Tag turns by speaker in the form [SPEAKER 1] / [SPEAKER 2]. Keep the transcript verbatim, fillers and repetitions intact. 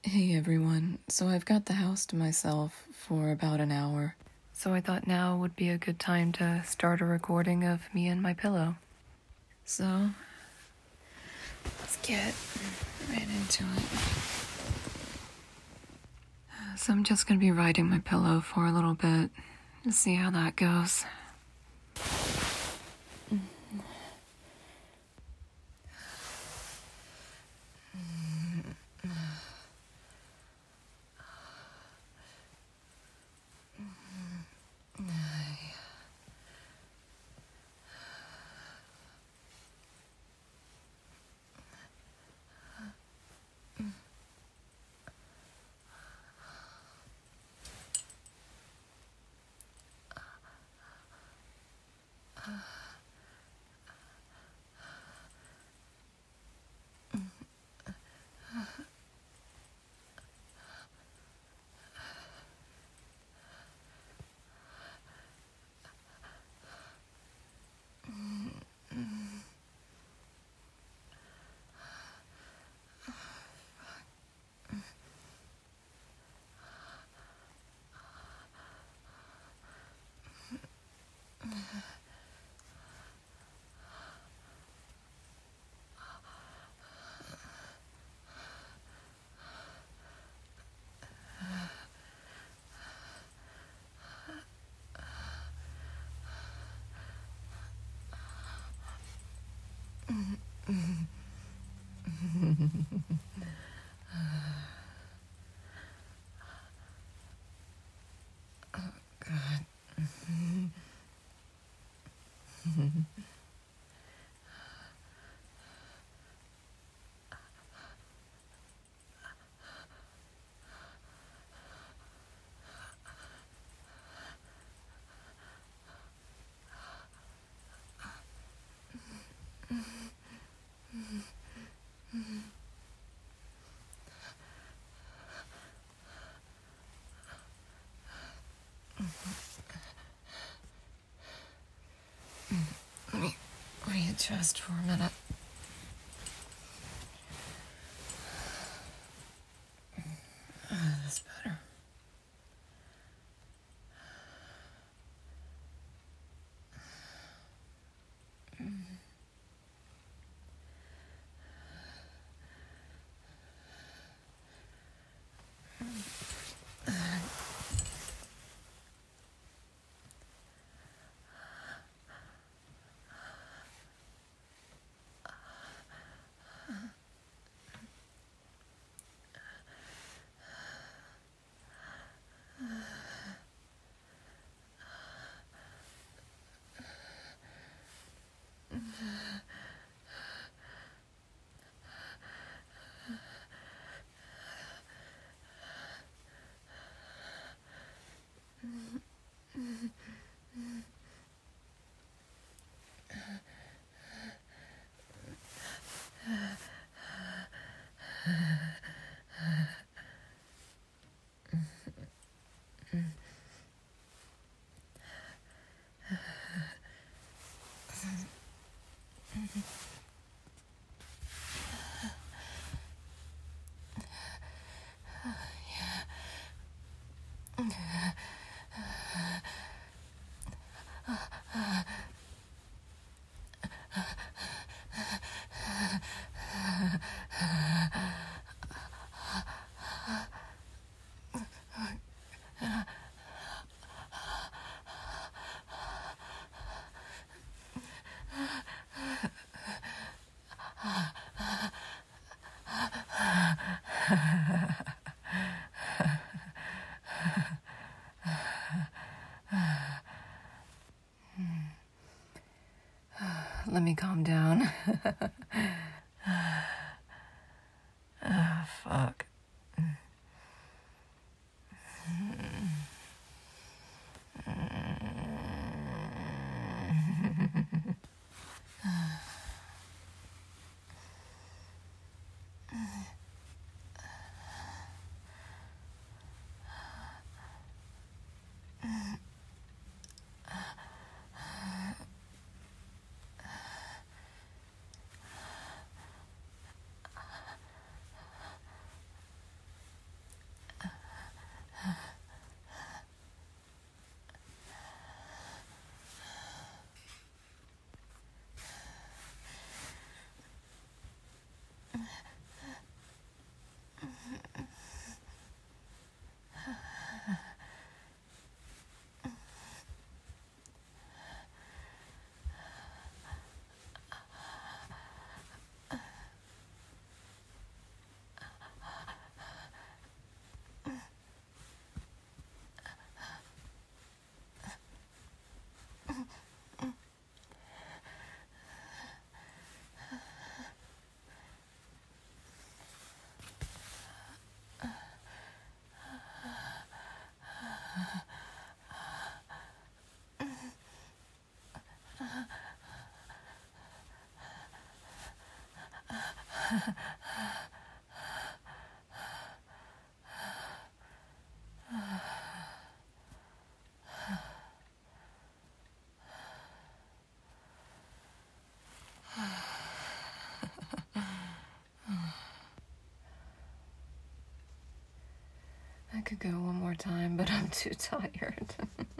[SPEAKER 1] Hey everyone, so I've got the house to myself for about an hour, so I thought now would be a good time to start a recording of me and my pillow. So, let's get right into it. So I'm just gonna be riding my pillow for a little bit to see how that goes. Let me readjust for a minute. Uh, that's better. Let me calm down. Ah, fuck. I could go one more time, but I'm too tired.